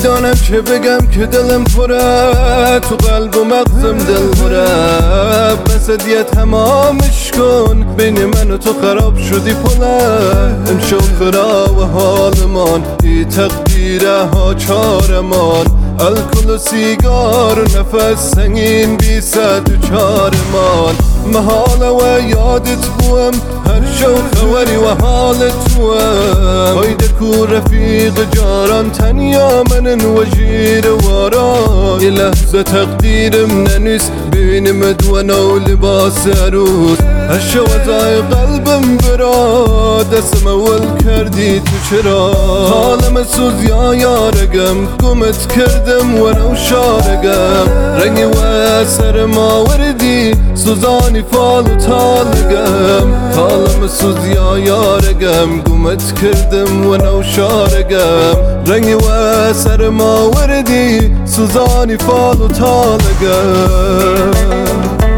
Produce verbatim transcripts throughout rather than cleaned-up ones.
نمیدانم چه بگم که دلم پره، تو قلب و مغزم دل پره. بس دیگه تمامش کن، بین من و تو خراب شدی پله. امشب خراب حالمان، ای تقدیره ها چارمان. الکل و سیگار و نفس سنگین بی صد و چارمان. محاله و یادت بوم هر شو خوری و حالت توم. هایده کو رفیق جاران تنیا منن و جیر واران. یه لحظه تقدیرم ننویس بینم دوانا و لباس عروس. هر شو ازای قلبم برا، دستم اول کردی تو چرا. حالم سوز یا یارگم، گمت کردم و نو شارگم. رنگی و سر ما وردی سوزانی فال و تالگم. حالم سوز یا یارگم، گمت کردم و نو شارگم. رنگی و سر ما وردی سوزانی فال و تالگم.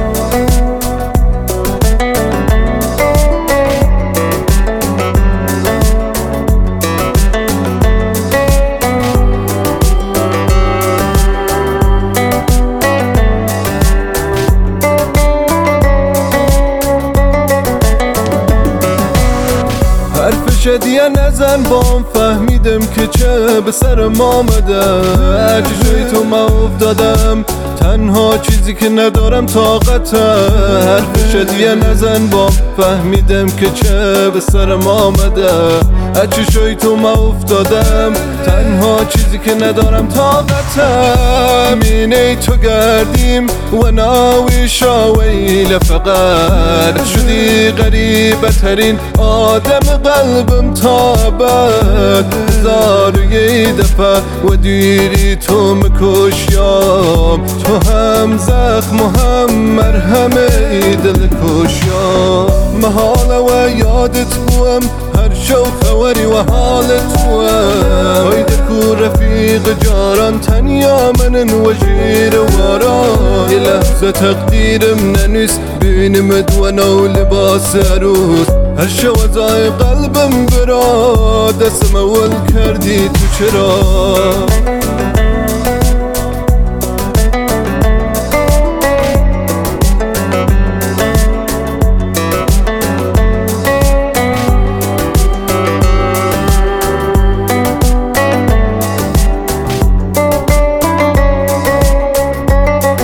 حرف شدیه نزن بام، فهمیدم که چه به سرم آمده. چشوی تو ما افتادم، تنها چیزی که ندارم طاقته. حرف شدیه نزن بام، فهمیدم که چه به سرم آمده. چشوی تو ما افتادم، تنها چیزی که ندارم طاقته. مینه تو گردیم و ناوی شاویل فقط. شدی غریبه ترین آدم قلبم تابد. هزار و یه دفعه و دیری تو مکشیام. تو هم زخم و هم مرهم ای دل کشیام. محاله و یادت بوم هر شو خوری و حالت بوم. هایده کو رفیق جاران تنیا منن و جیر واران. یه لحظه تقدیرم ننویس بینم دوانا و لباس عروس. هر شو ازای قلبم برا، دستم اول کردی تو چرا.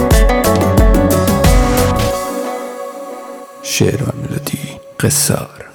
شعر و ملودی قصار.